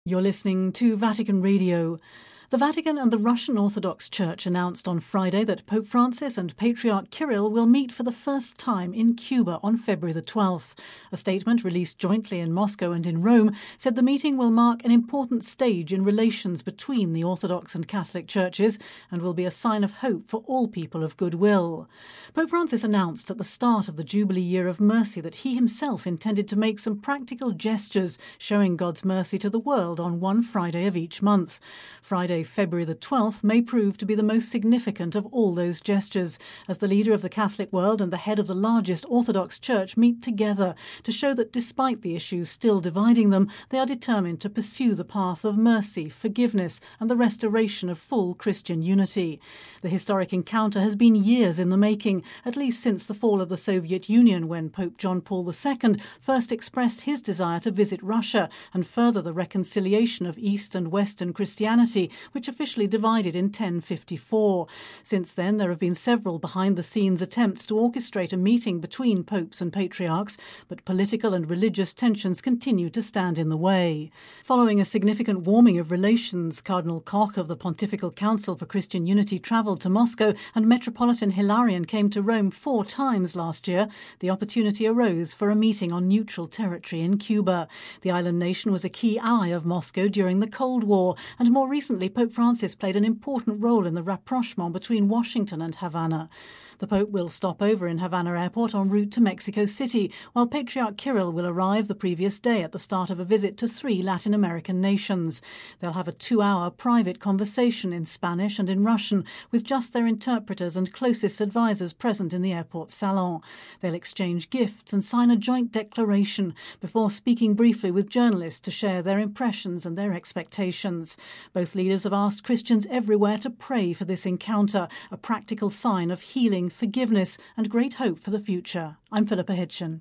You're listening to Vatican Radio. The Vatican and the Russian Orthodox Church announced on Friday that Pope Francis and Patriarch Kirill will meet for the first time in Cuba on February the 12th. A statement released jointly in Moscow and in Rome said the meeting will mark an important stage in relations between the Orthodox and Catholic churches and will be a sign of hope for all people of goodwill. Pope Francis announced at the start of the Jubilee Year of Mercy that he himself intended to make some practical gestures showing God's mercy to the world on one Friday of each month. Friday, February the 12th may prove to be the most significant of all those gestures, as the leader of the Catholic world and the head of the largest Orthodox Church meet together to show that despite the issues still dividing them, they are determined to pursue the path of mercy, forgiveness and the restoration of full Christian unity. The historic encounter has been years in the making, at least since the fall of the Soviet Union, when Pope John Paul II first expressed his desire to visit Russia and further the reconciliation of East and Western Christianity, which officially divided in 1054. Since then, there have been several behind-the-scenes attempts to orchestrate a meeting between popes and patriarchs, but political and religious tensions continue to stand in the way. Following a significant warming of relations, Cardinal Koch of the Pontifical Council for Christian Unity travelled to Moscow and Metropolitan Hilarion came to Rome 4 times last year. The opportunity arose for a meeting on neutral territory in Cuba. The island nation was a key ally of Moscow during the Cold War, and more recently Pope Francis played an important role in the rapprochement between Washington and Havana. The Pope will stop over in Havana Airport en route to Mexico City, while Patriarch Kirill will arrive the previous day at the start of a visit to 3 Latin American nations. They'll have a 2-hour private conversation in Spanish and in Russian, with just their interpreters and closest advisors present in the airport salon. They'll exchange gifts and sign a joint declaration before speaking briefly with journalists to share their impressions and their expectations. Both leaders have asked Christians everywhere to pray for this encounter, a practical sign of healing, forgiveness and great hope for the future. I'm Philippa Hitchen.